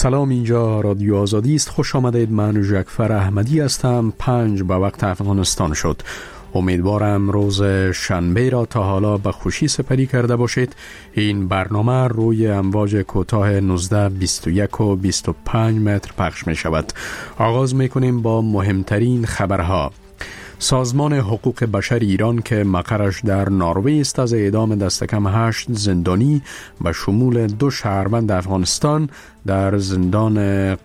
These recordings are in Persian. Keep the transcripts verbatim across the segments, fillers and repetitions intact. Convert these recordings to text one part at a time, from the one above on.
سلام، اینجا رادیو آزادی است. خوش آمدید. من جعفر احمدی هستم. پنج به وقت افغانستان شد. امیدوارم روز شنبه را تا حالا به خوشی سپری کرده باشید. این برنامه روی امواج کوتاه نوزده، بیست و یک و بیست و پنج متر پخش می شود. آغاز می کنیم با مهمترین خبرها. سازمان حقوق بشر ایران که مقرش در نروژ است از اعدام دست کم هشت زندانی به شمول دو شهروند افغانستان در زندان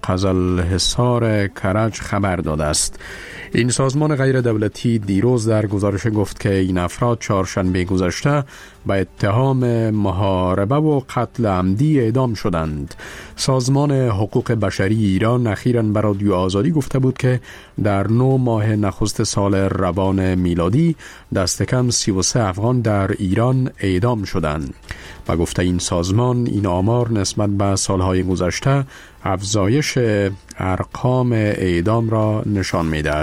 قزلحصار کرج خبر داده است. این سازمان غیر دولتی دیروز در گزارش گفت که این افراد چهارشنبه گذشته به اتهام محاربه و قتل عمدی اعدام شدند. سازمان حقوق بشری ایران اخیراً به رادیو آزادی گفته بود که در نو ماه نخست سال روان میلادی دست کم سی و سه افغان در ایران اعدام شدند. و گفته این سازمان این آمار نسبت به سالهای گذشته افزایش ارقام اعدام را نشان می‌دهد.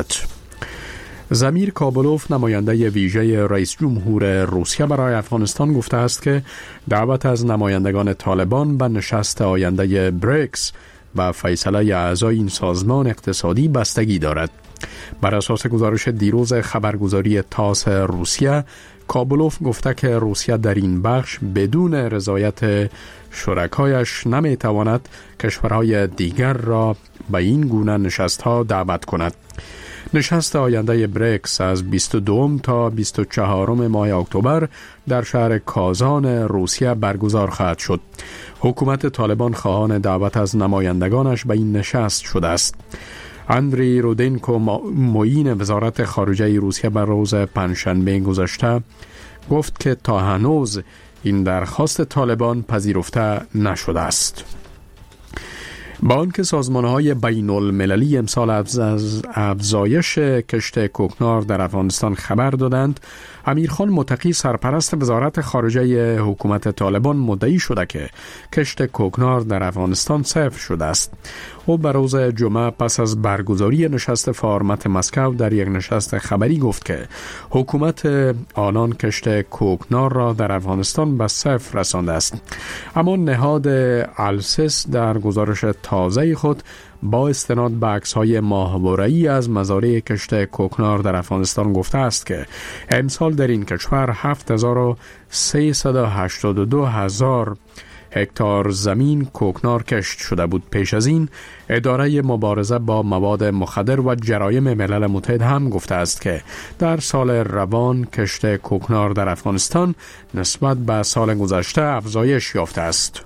زمیر کابلوف، نماینده ویژه رئیس جمهور روسیه برای افغانستان، گفته است که دعوت از نمایندگان طالبان به نشست آینده بریکس و فیصله اعضای این سازمان اقتصادی بستگی دارد. بر اساس گزارش دیروز خبرگزاری تاس روسیه، کابلوف گفته که روسیه در این بخش بدون رضایت شرکایش نمیتواند کشورهای دیگر را به این گونه نشست‌ها دعوت کند. نشست آینده بریکس از بیست و دو تا بیست و چهار ماه اکتبر در شهر کازان روسیه برگزار خواهد شد. حکومت طالبان خواهان دعوت از نمایندگانش به این نشست شده است. اندری رودنکو، معین وزارت خارجه روسیه، بر روز پنجشنبه گذشته گفت که تا هنوز این درخواست طالبان پذیرفته نشده است. با آنکه سازمان‌های بین المللی امسال از افزایش کشت کوکنار در افغانستان خبر دادند، امیرخان متقی، سرپرست وزارت خارجه حکومت طالبان، مدعی شده که کشت کوکنار در افغانستان صفر شده است. او به روز جمعه پس از برگزاری نشست فارمت مسکو در یک نشست خبری گفت که حکومت آنان کشت کوکنار را در افغانستان به صفر رسانده است. اما نهاد السس در گزارش تازه خود با استناد به عکس‌های ماهواره‌ای از مزارع کشت کوکنار در افغانستان گفته است که امسال در این کشور هفت هزار و سیصد و هشتاد و دو هزار هکتار زمین کوکنار کشت شده بود. پیش از این اداره مبارزه با مواد مخدر و جرایم ملل متحد هم گفته است که در سال روان کشت کوکنار در افغانستان نسبت به سال گذشته افزایش یافته است.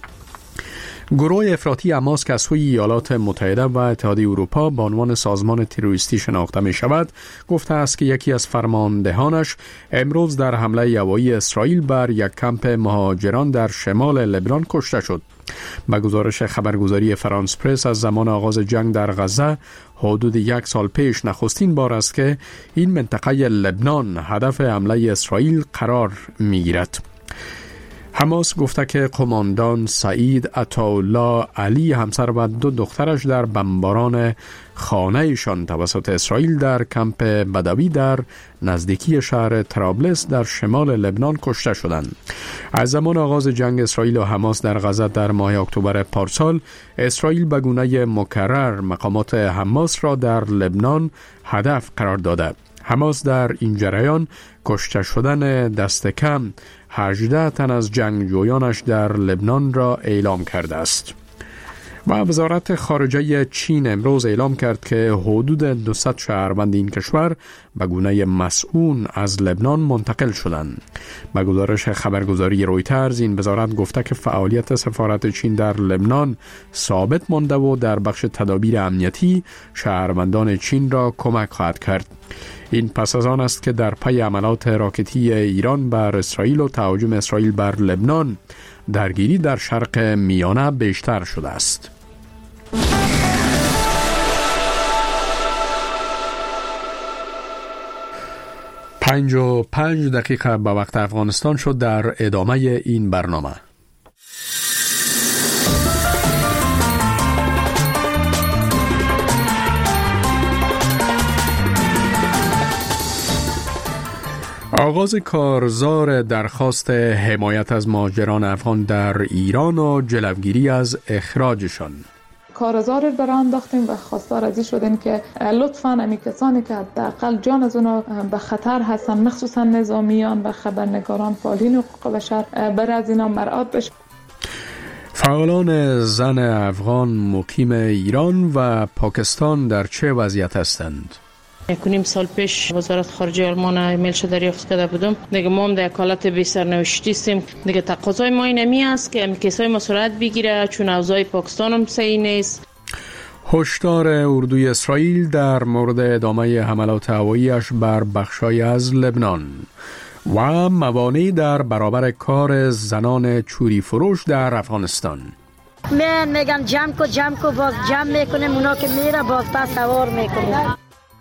گروه افراطی حماس که از سوی ایالات متحده و اتحادیه اروپا به عنوان سازمان تروریستی شناخته می شود، گفته است که یکی از فرماندهانش امروز در حمله هوایی اسرائیل بر یک کمپ مهاجران در شمال لبنان کشته شد. به گزارش خبرگزاری فرانس پرس، از زمان آغاز جنگ در غزه حدود یک سال پیش نخستین بار است که این منطقه لبنان هدف حمله اسرائیل قرار می گیرد. حماس گفته که قماندان سعید عطاالله علی، همسر و دو دخترش در بمباران خانه‌شان توسط اسرائیل در کمپ بدوی در نزدیکی شهر طرابلس در شمال لبنان کشته شدند. از زمان آغاز جنگ اسرائیل و حماس در غزه در ماه اکتبر پارسال، اسرائیل به گونه مکرر مقامات حماس را در لبنان هدف قرار داده. حماس در این جریان کشته شدن دست کم هجده تن از جنگجویانش در لبنان را اعلام کرده است. و وزارت خارجه چین امروز اعلام کرد که حدود دویست شهروند این کشور به گونه مسئول از لبنان منتقل شدند. به گزارش خبرگزاری رویترز، این وزارت گفته که فعالیت سفارت چین در لبنان ثابت مانده و در بخش تدابیر امنیتی شهروندان چین را کمک خواهد کرد. این پس از آن است که در پی حملات راکتی ایران بر اسرائیل و تهاجم اسرائیل بر لبنان، درگیری در شرق میانه بیشتر شده است. پنج و پنج دقیقه به وقت افغانستان شد. در ادامه این برنامه آغاز کارزار درخواست حمایت از مهاجران افغان در ایران و جلوگیری از اخراجشان. کارزار بر انداختیم و خواستار از این شدیم که لطفاً امی کسانی که حداقل جان از اونا به خطر هستن، مخصوصا نظامیان و خبرنگاران فعالین حقوق بشر، بر از اینا مراعات بشه. فعالان زن افغان مقیم ایران و پاکستان در چه وضعیت هستند؟ یکونیم سال پیش وزارت خارجه آلمان ایمیلش دریافت کرده بودم. دیگه ما هم در حالت بی سرنوشتی هستیم. دیگه تقاضای ما اینمی است که کسای مسئولیت بگیره، چون اوضاع پاکستان هم صحیح نیست. هشدار اردوی اسرائیل در مورد ادامه حملات هوایی‌اش بر بخشای از لبنان و موانعی در برابر کار زنان چوری فروش در افغانستان. من میگم جمع کو جمع کو باز جمع میکنیم، اونا که میره باز پس سوار میکنیم.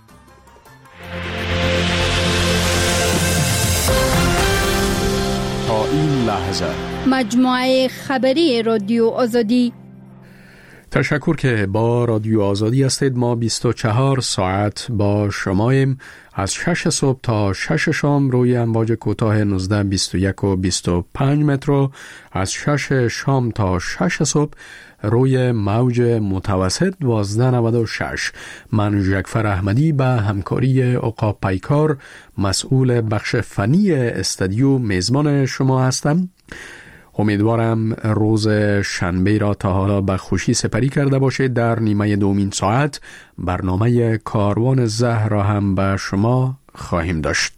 تا این لحظه مجموعه خبری رادیو آزادی. تشکر که با رادیو آزادی هستید. ما بیست و چهار ساعت با شماییم، از شش صبح تا شش شام روی امواج کوتاه نوزده بیست و یک و بیست و پنج متر، از شش شام تا شش صبح روی موج متوسط دوازده نود و شش. من جعفر احمدی به همکاری عقاب پیکار مسئول بخش فنی استودیو میزبان شما هستم. امیدوارم روز شنبه را تا حالا به خوشی سپری کرده باشید. در نیمه دومین ساعت برنامه کاروان زهر را هم به شما خواهیم داشت.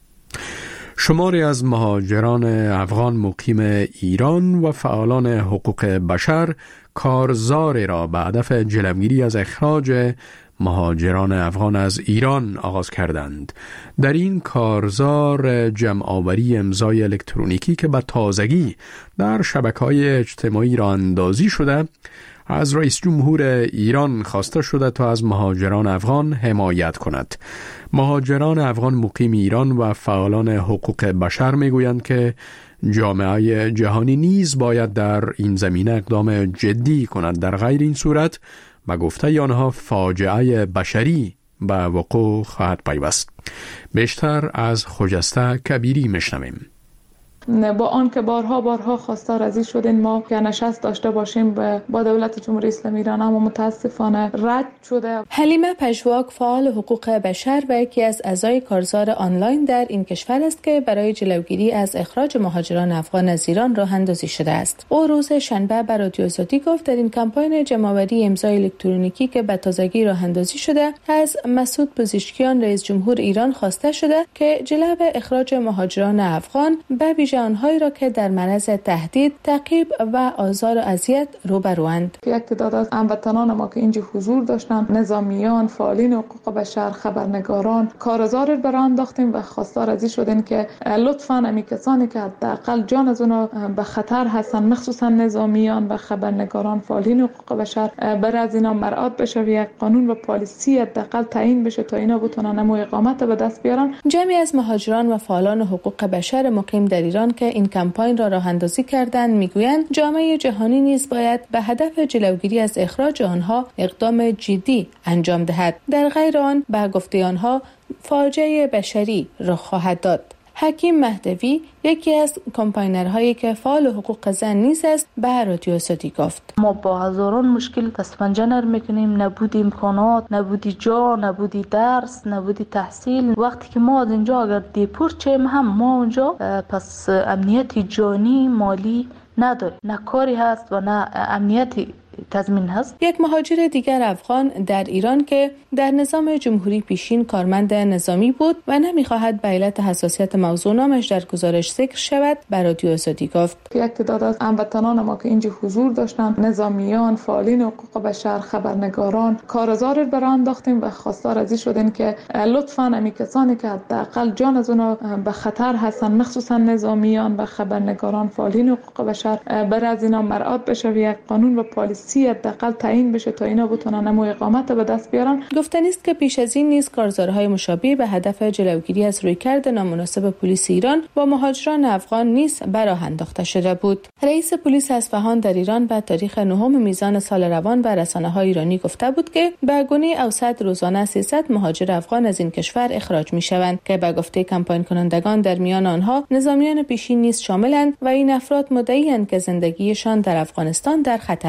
شماری از مهاجران افغان مقیم ایران و فعالان حقوق بشر کارزاری را به هدف جلوگیری از اخراج مهاجران افغان از ایران آغاز کردند. در این کارزار جمع‌آوری امضای الکترونیکی که به تازگی در شبکه‌های اجتماعی راه اندازی شده، از رئیس جمهور ایران خواسته شده تا از مهاجران افغان حمایت کند. مهاجران افغان مقیم ایران و فعالان حقوق بشر میگویند که جامعه جهانی نیز باید در این زمینه اقدام جدی کند، در غیر این صورت به گفته آنها فاجعه بشری به وقوع خواهد پیوست. بیشتر از خجسته کبیری میشنویم. با آن که بارها بارها خواستار از این شدیم ما که نشست داشته باشیم با دولت جمهوری اسلامی ایران، اما متاسفانه رد شده. حلیمه پژواک فعال حقوق بشر و یکی از اعضای کارزار آنلاین در این کشور است که برای جلوگیری از اخراج مهاجران افغان از ایران راه اندازی شده است. او روز شنبه به رادیو آزادی گفت در این کمپاین جمع‌آوری امضای الکترونیکی که به تازگی راه اندازی شده، از مسعود پزشکیان رئیس جمهور ایران خواسته شده که جلب اخراج مهاجران افغان به ویژه آنهایی را که در معرض تهدید، تعقیب و آزار و اذیت روبروند. یک تعداد از هموطنان ما که اینجا حضور داشتن، نظامیان، فعالین حقوق بشر، خبرنگاران، کارزار بر انداختیم و خواستار از این شدیم که لطفاً امی کسانی که حداقل جان از اونا به خطر هستن، مخصوصا نظامیان و خبرنگاران، فعالین حقوق بشر، بر از اینا مراعات بشه و یک قانون و پالیسی حداقل تعیین بشه تا اینا بتونن نمو اقامت به دست بیارن. جمعی از مهاجران و فعالان حقوق بشر مقیم در ایران که این کمپاین را راه اندازی کردند میگویند جامعه جهانی نیز باید به هدف جلوگیری از اخراج آنها اقدام جدی انجام دهد، در غیر آن به گفته آنها فاجعه بشری رخ خواهد داد. حکیم مهدوی یکی از کمپاینرهایی که فعال حقوق زن نیز است به رادیو آزادی گفت: ما با هزاران مشکل دست پنجه نرم میکنیم، نبودی امکانات، نبودی جا، نبودی درس، نبودی تحصیل. وقتی که ما از اینجا اگر دیپورت شیم هم ما اونجا پس امنیت جانی مالی نداریم، نه کاری هست و نه امنیتی تضمین هست. یک مهاجر دیگر افغان در ایران که در نظام جمهوری پیشین کارمند نظامی بود و نمیخواهد به علت حساسیت موضوع نامش در گزارش ذکر شود به رادیو آزادی گفت: یک تعداد از هموطنان ما که اینجا حضور داشتن، نظامیان، فعالین حقوق بشر، خبرنگاران، کارزار بر انداختیم و خواستار از این شدیم که لطفاً امی کسانی که حداقل جان از اونا به خطر هستن، مخصوصا نظامیان و خبرنگاران، فعالین حقوق بشر، بر از اینا مراعات بشه و یک قانون و پالیسی حداقل تعیین بشه تا اینا بتونن نمو اقامت به دست بیارن. گفتنی است که پیش از این نیز کارزارهای مشابه به هدف جلوگیری از رویکرد نامناسب پلیس ایران با مهاجران افغان نیز به راه انداخته شده بود. رئیس پلیس اصفهان در ایران به تاریخ نهم میزان سال روان به رسانه‌های ایرانی گفته بود که به گونه اوسط روزانه سیصد مهاجر افغان از این کشور اخراج میشوند که به گفته کمپاین کنندگان در میان آنها نظامیان پیشین نیز شاملند و این افراد مدعی‌اند که زندگیشان در افغانستان در خطر است.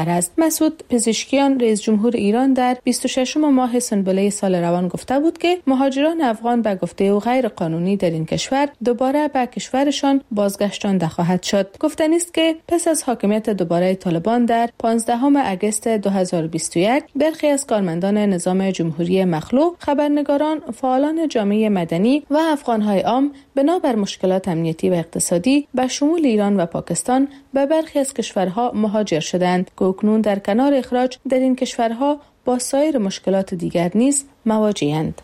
مسعود پزشکیان رئیس جمهور ایران در بیست و ششم ماه سنبله سال روان گفته بود که مهاجران افغان به گفته او غیر قانونی در این کشور دوباره به کشورشان بازگشتانده خواهد شد. گفتنی است که پس از حاکمیت دوباره طالبان در پانزدهم اگست دو هزار و بیست و یک برخی از کارمندان نظام جمهوری مخلوع، خبرنگاران، فعالان جامعه مدنی و افغان‌های عام بنابر مشکلات امنیتی و اقتصادی به شمول ایران و پاکستان به برخی از کشورها مهاجر شدند که اکنون در کنار اخراج در این کشورها با سایر مشکلات دیگر نیز مواجه‌اند.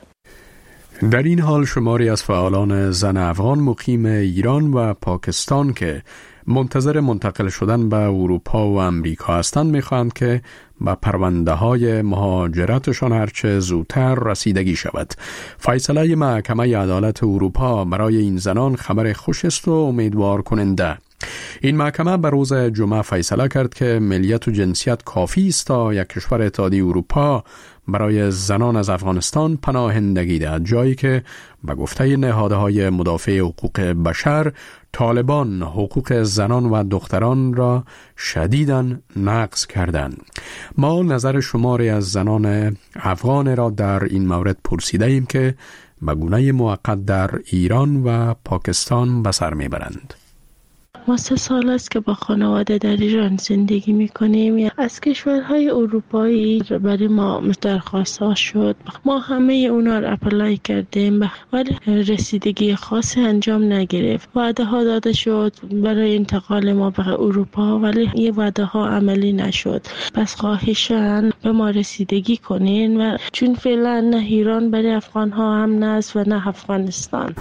در این حال شماری از فعالان زن افغان مقیم ایران و پاکستان که منتظر منتقل شدن به اروپا و امریکا هستند می‌خواهند که به پرونده های مهاجرتشان هرچه زودتر رسیدگی شود. فیصله محکمه عدالت اروپا برای این زنان خبر خوش است و امیدوار کننده. این محکمه به روز جمعه فیصله کرد که ملیت و جنسیت کافی است تا یک کشور اتحادیه اروپا برای زنان از افغانستان پناهندگی دهد، جایی که به گفته نهادهای مدافع حقوق بشر طالبان حقوق زنان و دختران را شدیداً نقض کردند. ما نظر شماری از زنان افغان را در این مورد پرسیده ایم که به گونه موقت در ایران و پاکستان به سر میبرند. ما سه سال است که با خانواده در ایران زندگی میکنیم. از کشورهای اروپایی برای ما درخواست ها شد، ما همه اونا رو اپلای کردیم ولی رسیدگی خاصی انجام نگرفت. وعده ها داده شد برای انتقال ما به اروپا ولی این وعده ها عملی نشد. پس خواهشاً به ما رسیدگی کنین و چون فعلا نه ایران برای افغان ها هم است و نه افغانستان.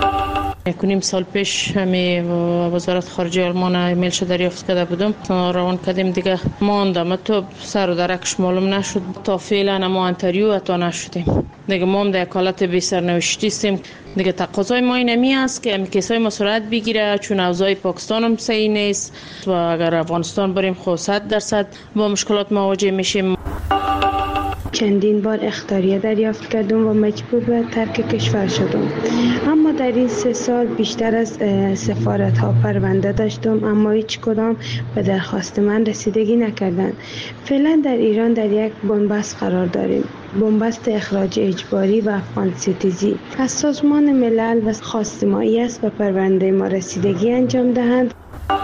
کنیم سال پیش همی وزارت خارجه آلمان ایمیل شده دریافت کرده بودم، روان کردیم دیگه ماندم تو سر و درکش معلوم نشد تا فعلا ما انتریو حتی نشدیم دیگه. ما هم در حالت بی سرنوشتی هستیم دیگه. تقاضای ما اینمی است که کیسای ما سرعت بگیره چون اوضاع پاکستان هم صحیح نیست و اگر افغانستان بریم خود صد درصد با مشکلات مواجه میشیم. چندین بار اخطاریه دریافت کردم و مجبور به ترک کشور شدم، اما در این سه سال بیشتر از سفارت ها پرونده داشتم اما هیچ کدام به درخواست من رسیدگی نکردند. فعلا در ایران در یک بنبست قرار داریم، بنبست اخراج اجباری و افغان ستیزی. از سازمان ملل و خواستمایی است به پرونده ما رسیدگی انجام دهند.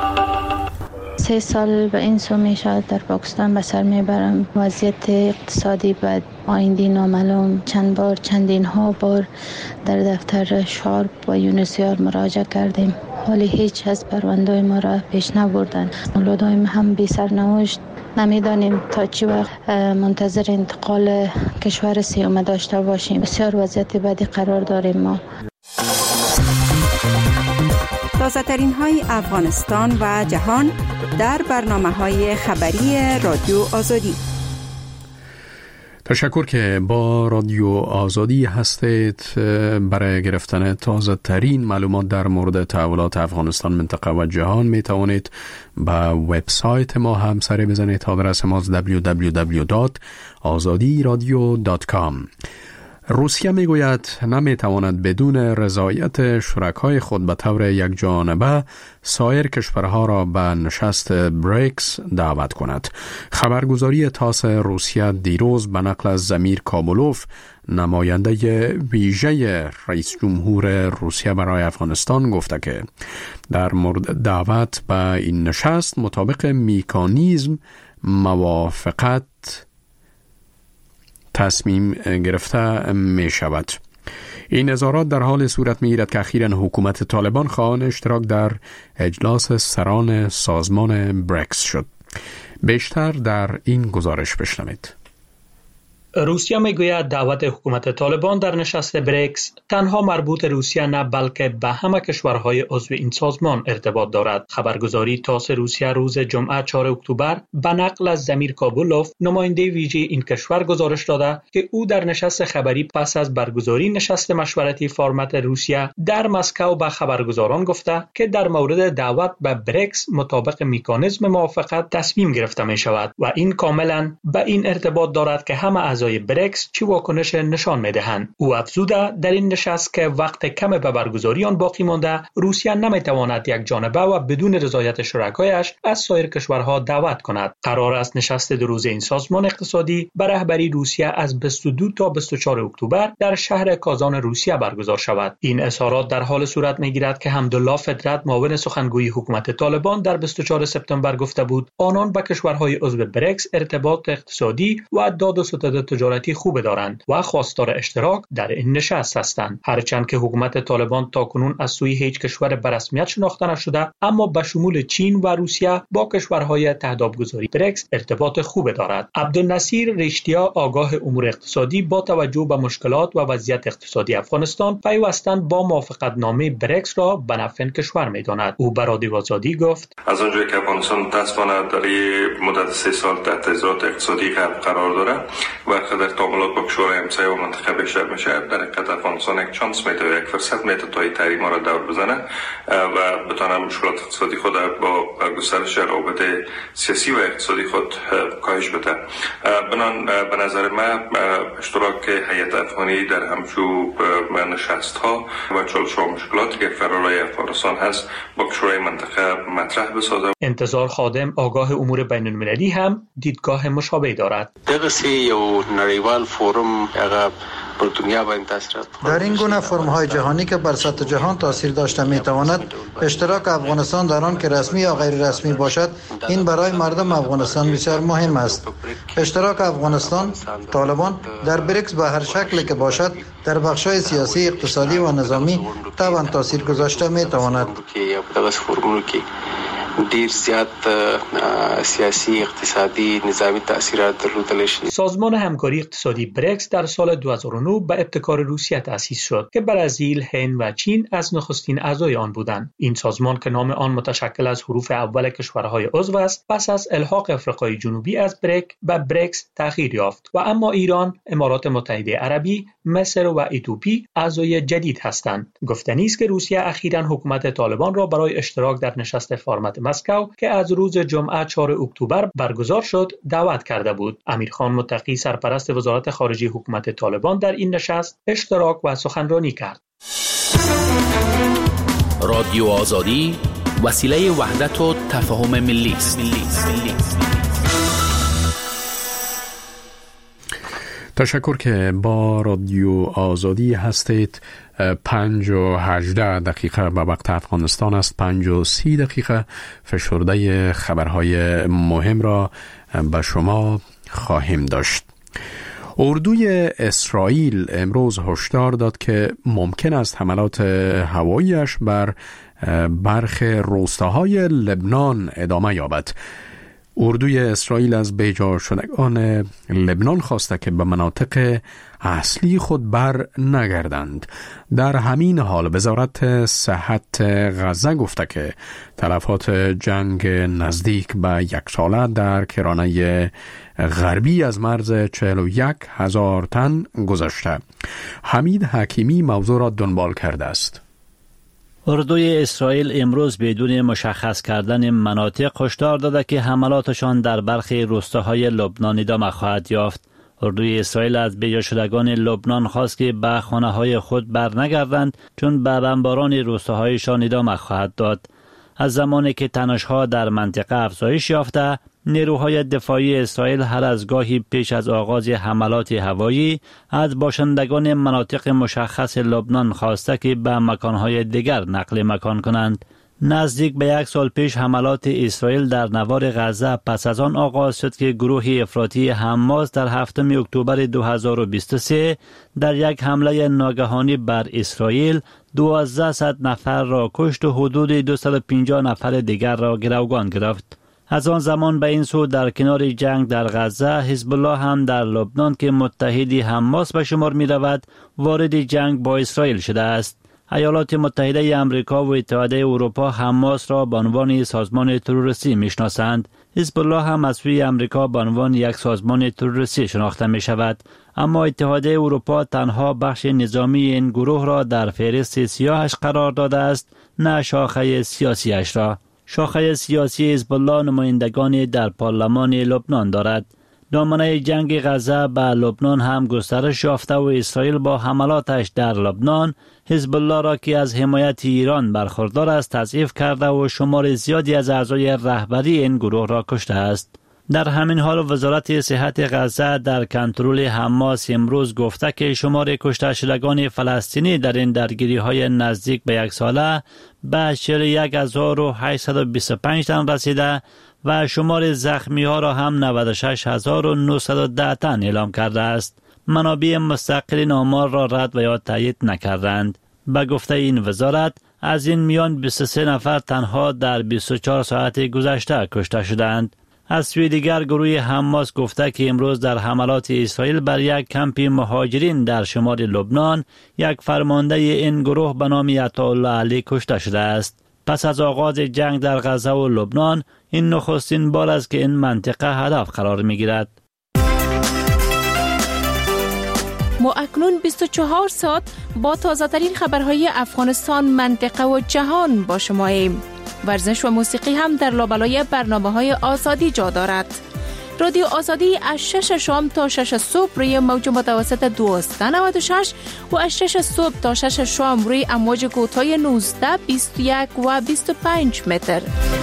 سه سال به این سو می شود در پاکستان به سر می برم. وضعیت اقتصادی بد، آینده نامعلوم. چند بار چندین ها بار در دفتر شارپ و یونسیار مراجعه کردیم ولی هیچ از پرونده ما را پیش نبردند. اولادای ما هم بی سرنوشت، نمیدانیم تا چی وقت منتظر انتقال کشور سیومه داشته باشیم. بسیار وضعیت بدی قرار داریم ما. تازه ترین های افغانستان و جهان در برنامه های خبری رادیو آزادی. تشکر که با رادیو آزادی هستید. برای گرفتن تازه ترین معلومات در مورد تحولات افغانستان، منطقه و جهان می توانید به وبسایت ما هم سر بزنید. آدرس ما دبلیو دبلیو دبلیو دات آزادی رادیو دات کام. روسیه میگوید نمیتواند بدون رضایت شرکای خود به طور یک جانبه سایر کشورها را به نشست بریکس دعوت کند. خبرگزاری تاس روسیه دیروز به نقل از زمیر کابولوف، نماینده ویژه رئیس جمهور روسیه برای افغانستان، گفته که در مورد دعوت به این نشست مطابق مکانیزم موافقت تصمیم گرفته می شود. این اظهارات در حال صورت می گیرد که اخیراً حکومت طالبان خواهان اشتراک در اجلاس سران سازمان بریکس شد. بیشتر در این گزارش بشنوید. روسیه میگوید دعوت حکومت طالبان در نشست بریکس تنها مربوط روسیه نه بلکه به همه کشورهای عضو این سازمان ارتباط دارد. خبرگزاری تاس روسیه روز جمعه چهارم اکتبر به نقل از زمیر کابولوف، نماینده ویژه این کشور، گزارش داده که او در نشست خبری پس از برگزاری نشست مشورتی فرمت روسیه در مسکو به خبرگزاران گفته که در مورد دعوت به بریکس مطابق مکانیزم موافقت تصمیم گرفته می شود و این کاملا به این ارتباط دارد که همه اعضای اعضای برکس چه واکنش نشان می‌دهند. او افزوده در این نشست که وقت کم به برگزاری آن باقی مانده، روسیه نمی‌تواند یک جانبه و بدون رضایت شرکایش از سایر کشورها دعوت کند. قرار است نشست دو روزه این سازمان اقتصادی به رهبری روسیه از بیست و دو تا بیست و چهار اکتبر در شهر کازان روسیه برگزار شود. این اظهارات در حال صورت می‌گیرد که حمدالله فدرت معاون سخنگوی حکومت طالبان در بیست و چهارم سپتامبر گفته بود آنان با کشورهای عضو برکس ارتباط اقتصادی و داد و ستد تجارتی خوب دارند و خواستار اشتراک در این نشست هستند. هرچند که حکومت طالبان تاکنون از سوی هیچ کشور به رسمیت شناخته نشده، اما به شمول چین و روسیه با کشورهای تحت آبگذاری برکس ارتباط خوب دارد. عبدالنصیر رشتیا آگاه امور اقتصادی با توجه به مشکلات و وضعیت اقتصادی افغانستان پیوستن با موافقتنامه برکس را به نفع کشور می‌داند. او بر رادیو آزادی گفت: از اونجایی که افغانستان متأسفانه در مدت سه سال تحت اضطراب اقتصادی قرار داره و در تعاملات با کشورهای همسایه و منطقه بیشتر میشه، در حقیقت افغانستان یک چانس میده، یک فرصت میده تا این تحریما را دور بزنه و بتونه مشکلات اقتصادی خود با گسترش روابط سیاسی و اقتصادی خود کاهش بده. بنان به نظر من اشتراک هیئت افغانی در همچو نشست‌ها و چالش‌ها و مشکلاتی که فرارای افغانستان هست با کشورهای منطقه مطرح بسازه. انتظار خادم آگاه امور بین المللی هم دیدگاه مشابه دارد. دغه یو نړیوال فورم هغه در این گونه فرم‌های جهانی که بر سطح جهان تاثیر داشته می‌تواند اشتراک افغانستان در آن که رسمی یا غیر رسمی باشد، این برای مردم افغانستان بسیار مهم است. اشتراک افغانستان طالبان در برکس به هر شکلی که باشد در بخش‌های سیاسی، اقتصادی و نظامی توان تاثیر گذاشته می‌تواند. ډیر زیات سیاسی، اقتصادی، نظامی تاثیرات درلودلی شي. سازمان همکاری اقتصادی برکس در سال دو هزار و نه به ابتکار روسیه تأسیس شد که برزیل، هند و چین از نخستین اعضای آن بودند. این سازمان که نام آن متشکل از حروف اول کشورهای عضو است، پس از الحاق آفریقای جنوبی از برک به برکس تغییر یافت و اما ایران، امارات متحده عربی، مصر و اتیوپی اعضای جدید هستند. گفتنی است که روسیه اخیراً حکومت طالبان را برای اشتراک در نشست فرمت مسکو که از روز جمعه چهارم اکتبر برگزار شد دعوت کرده بود. امیرخان متقی سرپرست وزارت خارجه حکومت طالبان در این نشست اشتراک و سخنرانی کرد. رادیو آزادی وسیله وحدت و تفاهم ملی است. تشکر که با رادیو آزادی هستید. پنج و هجده دقیقه به وقت افغانستان است، پنج و سی دقیقه فشرده خبرهای مهم را به شما خواهیم داشت. اردوی اسرائیل امروز هشدار داد که ممکن است حملات هوایی‌اش بر برخی روستاهای لبنان ادامه یابد. اردوی اسرائیل از بیجا شدگان لبنان خواسته که به مناطق اصلی خود بر نگردند. در همین حال وزارت صحت غزه گفته که تلفات جنگ نزدیک به یک ساله در کرانه غربی از مرز چهل و یک هزار تن گذشته. حمید حکیمی موضوع را دنبال کرده است. اردوی اسرائیل امروز بدون مشخص کردن مناطق هشدار داده که حملاتشان در برخی روستاهای لبنان ادامه خواهد یافت. اردوی اسرائیل از بیجا شدگان لبنان خواست که به خانه‌های خود برنگردند چون به بمباران روستاهایشان ادامه خواهد داد. از زمانی که تنش‌ها در منطقه افزایش یافته، نیروهای دفاعی اسرائیل هر از گاهی پیش از آغاز حملات هوایی از باشندگان مناطق مشخص لبنان خواسته که به مکانهای دیگر نقل مکان کنند. نزدیک به یک سال پیش حملات اسرائیل در نوار غزه پس از آن آغاز شد که گروه افراطی حماس در هفتم اکتبر دو هزار و بیست و سه در یک حمله ناگهانی بر اسرائیل دوازده صد نفر را کشت و حدود دویست و پنجاه نفر دیگر را گروگان گرفت. از آن زمان به این سو در کنار جنگ در غزه، حزب الله هم در لبنان که متحدی حماس به شمار می رود وارد جنگ با اسرائیل شده است. ایالات متحده آمریکا و اتحادیه اروپا حماس را به عنوان سازمان تروریستی میشناسند. حزب الله هم از سوی آمریکا به عنوان یک سازمان تروریستی شناخته می شود. اما اتحادیه اروپا تنها بخش نظامی این گروه را در فهرست سیاهش قرار داده است، نه شاخه سیاسیش را. شاخه سیاسی حزب الله نمایندگانی در پارلمان لبنان دارد. دامنه جنگ غزه به لبنان هم گسترش یافته و اسرائیل با حملاتش در لبنان حزب الله را که از حمایت ایران برخوردار است تضعیف کرده و شمار زیادی از اعضای رهبری این گروه را کشته است. در همین حال وزارت صحت غزه در کنترل حماس امروز گفته که شمار کشته شدگان فلسطینی در این درگیری های نزدیک به یک ساله به چهل و یک هزار و هشتصد و بیست و پنج تن رسیده و شمار زخمی ها را هم نود و شش هزار و نهصد و ده تن اعلام کرده است. منابع مستقل آمار را رد و یا تایید نکردند. به گفته این وزارت از این میان بیست و سه نفر تنها در بیست و چهار ساعت گذشته کشته شدند. از سوی دیگر گروه حماس گفته که امروز در حملات اسرائیل بر یک کمپ مهاجرین در شمال لبنان یک فرمانده این گروه به نام عطاالله علی کشته شده است. پس از آغاز جنگ در غزه و لبنان این نخستین بار است که این منطقه هدف قرار می گیرد. ما اکنون بیست و چهار ساعت با تازه ترین خبرهای افغانستان، منطقه و جهان با شماییم. ورزش و موسیقی هم در لابلای برنامه‌های آزادی جا دارد. رادیو آزادی از شش شام تا شش صبح روی موج متوسط دویست و نود و شش و از شش صبح تا شش شام روی امواج کوتاه نوزده، بیست و یک و بیست و پنج متر.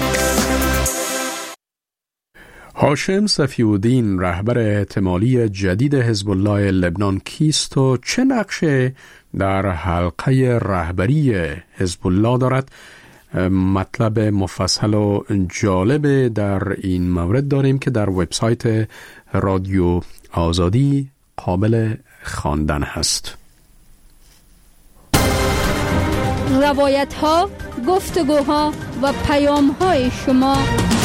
هاشم صفی‌الدین رهبر احتمالی جدید حزب الله لبنان کیست و چه نقشه در حلقه رهبری حزب الله دارد؟ مطلب مفصل و جالب در این مورد داریم که در وبسایت رادیو آزادی قابل خواندن هست. روایت ها، گفتگوها و پیام های شما.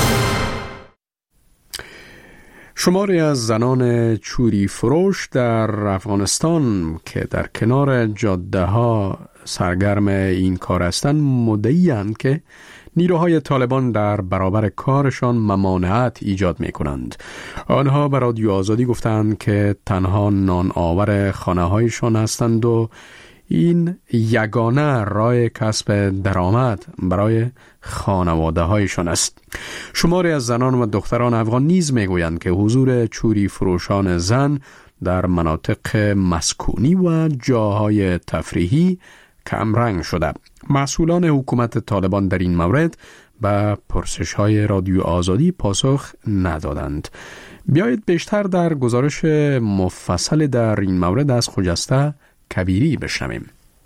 شماری از زنان چوری فروش در افغانستان که در کنار جاده ها سرگرم این کار هستند مدعی‌اند که نیروهای طالبان در برابر کارشان ممانعت ایجاد می کنند. آنها به رادیو آزادی گفتند که تنها نان آور خانه هایشان هستند و این یگانه راه کسب درآمد برای خانواده هایشان است. شماری از زنان و دختران افغان نیز می گویند که حضور چوری فروشان زن در مناطق مسکونی و جاهای تفریحی کمرنگ شده. مسئولان حکومت طالبان در این مورد به پرسش های رادیو آزادی پاسخ ندادند. بیایید بیشتر در گزارش مفصل در این مورد از خجسته کبیری بشنویم.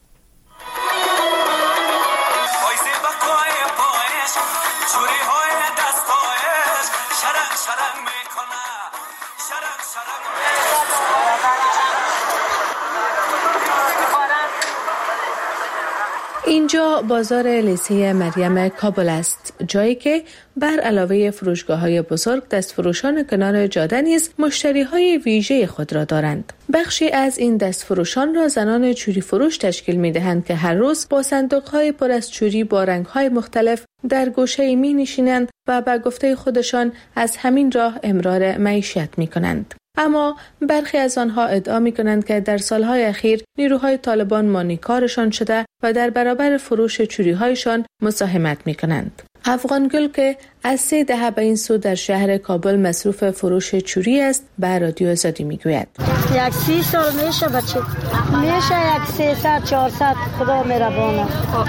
اینجا بازار لیسه مریم کابل است، جایی که بر علاوه فروشگاه‌های بزرگ دستفروشان کنار جاده نیز مشتری‌های ویژه خود را دارند. بخشی از این دستفروشان را زنان چوری فروش تشکیل می‌دهند که هر روز با صندوق‌های پر از چوری با رنگ‌های مختلف در گوشه می‌نشینند و به گفته خودشان از همین راه امرار معیشت می‌کنند. اما برخی از آنها ادعا می‌کنند که در سالهای اخیر نیروهای طالبان مانیکارشان شده و در برابر فروش چوری‌هایشان مساهمت می‌کنند. افغان گل که از سه دهه به این سو در شهر کابل مصروف فروش چوری است به رادیو آزادی میگوید. یک سی سال میشه بچه، میشه یک سیصد چهارصد، خدا مهربانه.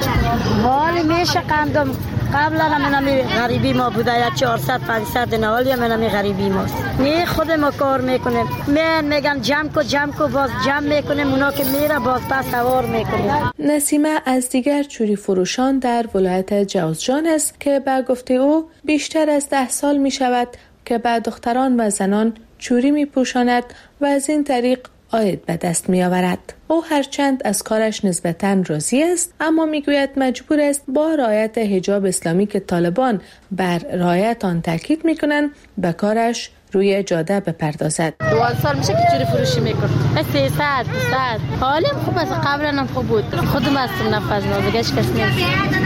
ولی میشه قندم قبلا منمی غریبی ما بوده یک چهارصد پانصد نوالی منمی غریبی ماست. نه خود ما کار میکنیم. من میگم جمع کو جمع کو باز جمع میکنیم، اونا که میره باز پس سوار میکنیم. نسیمه از دیگر چوری فروشان در ولایت جوزجان است که به گفته او بیشتر از ده سال می شود که به دختران و زنان چوری می پوشاند و از این طریق عاید به دست می آورد. او هرچند از کارش نسبتاً راضی است، اما می گوید مجبور است با رعایت حجاب اسلامی که طالبان بر رعایت آن تاکید می کنند به کارش روی جاده بپردازد. دوازده سال میشه که چوری فروشی میکنم. سیصد دویست. حالم خوب است، قبلا هم خوب بود. خودم هستم نفس ما دیگه کس نیست.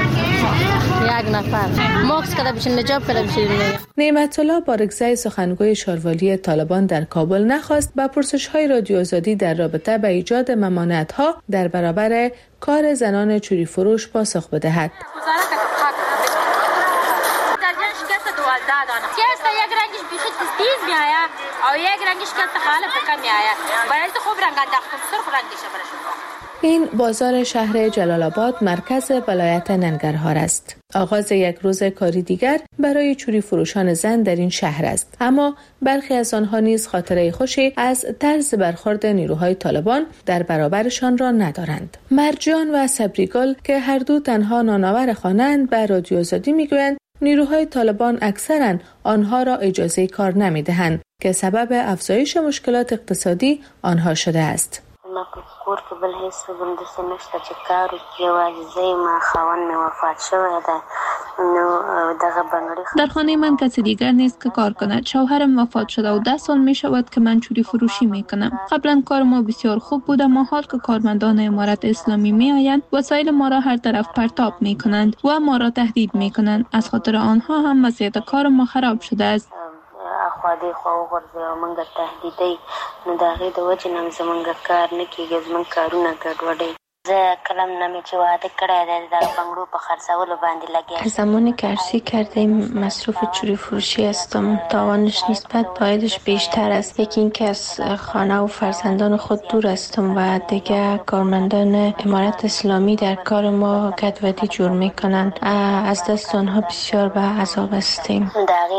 یک نفر ماکس کده بشین نجاب کده بشین. نعمت الله بارگزای سخنگوی شاروالی طالبان در کابل نخواست با پرسش‌های رادیو آزادی در رابطه با ایجاد ممانعت‌ها در برابر کار زنان چوری فروش پاسخ بدهد. یک رنگش بیخی تیز میآید، او یک رنگش که خالف کمی آید باید خوب رنگ انداختن سرخ رنگش برشون. این بازار شهر جلال آباد مرکز ولایت ننگرهار است. آغاز یک روز کاری دیگر برای چوری فروشان زن در این شهر است، اما برخی از آنها نیز خاطره خوشی از طرز برخورد نیروهای طالبان در برابرشان را ندارند. مرجان و صبریگل که هر دو تنها نانآور خوانند به رادیو آزادی میگویند نیروهای طالبان اکثرا آنها را اجازه کار نمیدهند که سبب افزایش مشکلات اقتصادی آنها شده است. ما په کور کې بل هیڅ هم داسې نشته چې کار وکړي، یوازې زه ما خاوند مې وفات شوی دی، نو دغه بنگړي در خانه من کسی دیگر نیست که کار کند. شوهرم وفات شده و ده سال می شود که من چوری فروشی می کنم. قبلا کار ما بسیار خوب بود، اما حال که کارمندان امارت اسلامی می آیند وسایل ما را هر طرف پرتاب می کنند و ما را تهدید می کنند. از خاطر آنها هم وضعیت کار ما خراب شده است. اخوا دی خوا وغورځي او موږ تهدیدوي، نو د هغې د وجې نه زموږ کار نه کېږي، زموږ کارونه ګډوډوي. زه کلم نمی چې واده کړی دی د بنگړو په خرڅولو باندې لګیا. از زمانی که عرضی کردیم مصروف چوری فروشی هستم، تاوانش نسبت به عایدش بیشتر است. یکی این که از خانه و فرزندان خود دور هستم و دیگه کارمندان امارت اسلامی در کار ما گدودی جور میکنند. از دست آنها بسیار به عذاب هستیم.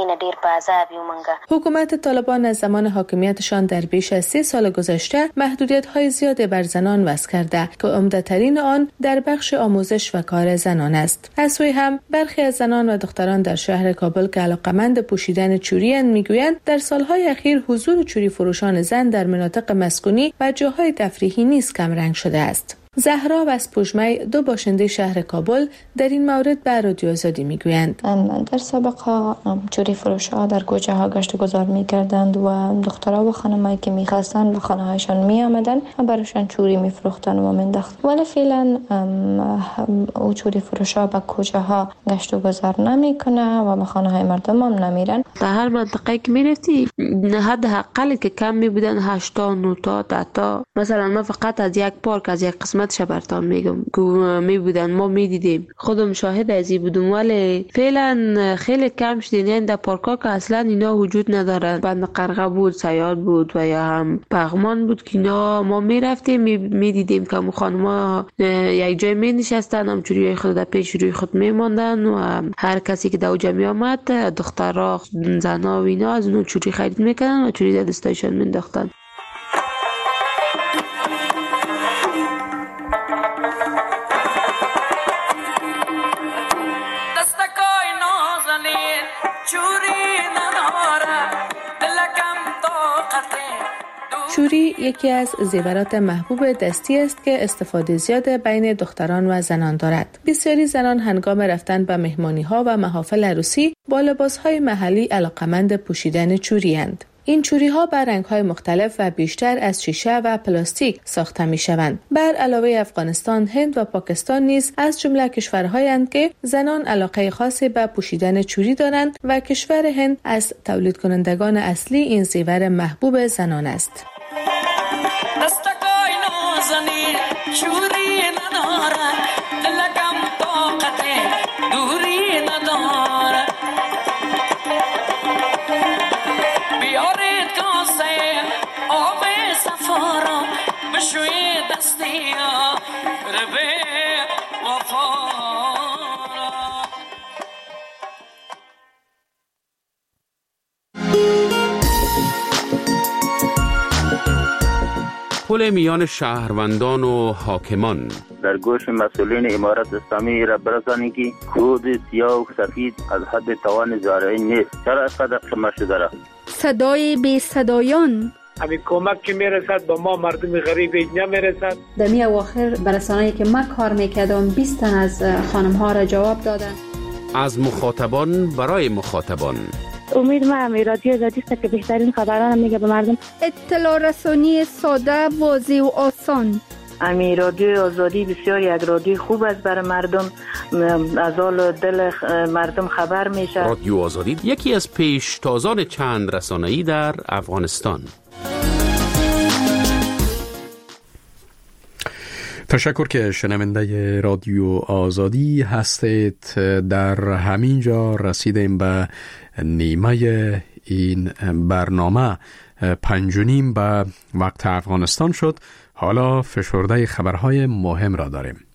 حکومت طالبان از زمان حاکمیتشان در بیش از سی سال گذشته محدودیت‌های زیادی بر زنان وضع کرده که عمده‌ترین آن در بخش آموزش و کار زنان است. از سوی هم برخی از زنان و دختران در شهر کابل که علاقمند پوشیدن چوری اند میگویند در سالهای اخیر حضور چوری فروشان زن در مناطق مسکونی و جاهای تفریحی نیز کم رنگ شده است. زهرا و اسپوژمی دو باشنده شهر کابل در این مورد به رادیو آزادی میگویند. در سابقه چوری فروش‌ها در کوچه ها گشت و گذار میکردند و دخترها و خانمایی که میخواستند به خانه هایشان میآمدند و برایشان چوری میفروختند و مینداختند. ولی فعلا او چوری فروش‌ها به کوچه ها گشت و گذار نمیکنه و به خانه های مردم هم نمیرن. در هر منطقه که میرفتی حد حقلی که کم میبودن هشت تا نه تا ده تا. مثلا من فقط از یک پارک از یک قسمت شبرتان میگم که می بودن ما میدیدیم، خودم شاهد از این بودم، ولی فعلا خیلی کم شدین. یعنی در پارکا که اصلا اینا وجود ندارد. بند قرقه بود، سیاد بود و یا هم پغمان بود که اینا ما میرفتیم میدیدیم که هم خانما یک جای می نشستن، هم چوری خود در پیش روی خود میماندن و هر کسی که در اوجا می آمد دخترها زنا و اینا از اونو چوری خرید میکنن و چوری در دستایشان مینداختن. چوری یکی از زیورات محبوب دستی است که استفاده زیاد بین دختران و زنان دارد. بسیاری زنان هنگام رفتن به مهمانی‌ها و محافل عروسی با لباس‌های محلی علاقمند پوشیدن چوری اند. این چوری ها بر رنگ های مختلف و بیشتر از شیشه و پلاستیک ساخته می شوند. بر علاوه افغانستان، هند و پاکستان نیز از جمله کشورهایی اند که زنان علاقه خاصی به پوشیدن چوری دارند و کشور هند از تولید کنندگان اصلی این زیور محبوب زنان است. پل میان شهروندان و حاکمان. در گوش مسئولین امارت اسلامی را برسانید که کود سیاه و سفید از حد توان زارعی نیست. چرا اینقدر قمه شده را؟ صدای بی صدایان. همین کمک که میرسد به ما مردم غریب نمیرسد. در می اواخر برسانه‌ای که من کار میکردم بیست تن از خانم ها را جواب دادن. از مخاطبان برای مخاطبان. امید ما هم رادیو آزادی است که بهترین خبران میگه به مردم. اطلاع رسانی ساده، واضح و آسان. امی رادیو آزادی بسیار یک رادیو خوب است برای مردم، از حال دل مردم خبر میشه. رادیو آزادی یکی از پیشتازان چند رسانه‌ای در افغانستان. تشکر که شنونده رادیو آزادی هستید. در همین جا رسیدیم به نیمه این برنامه. پنج و نیم به وقت افغانستان شد. حالا فشرده خبرهای مهم را داریم.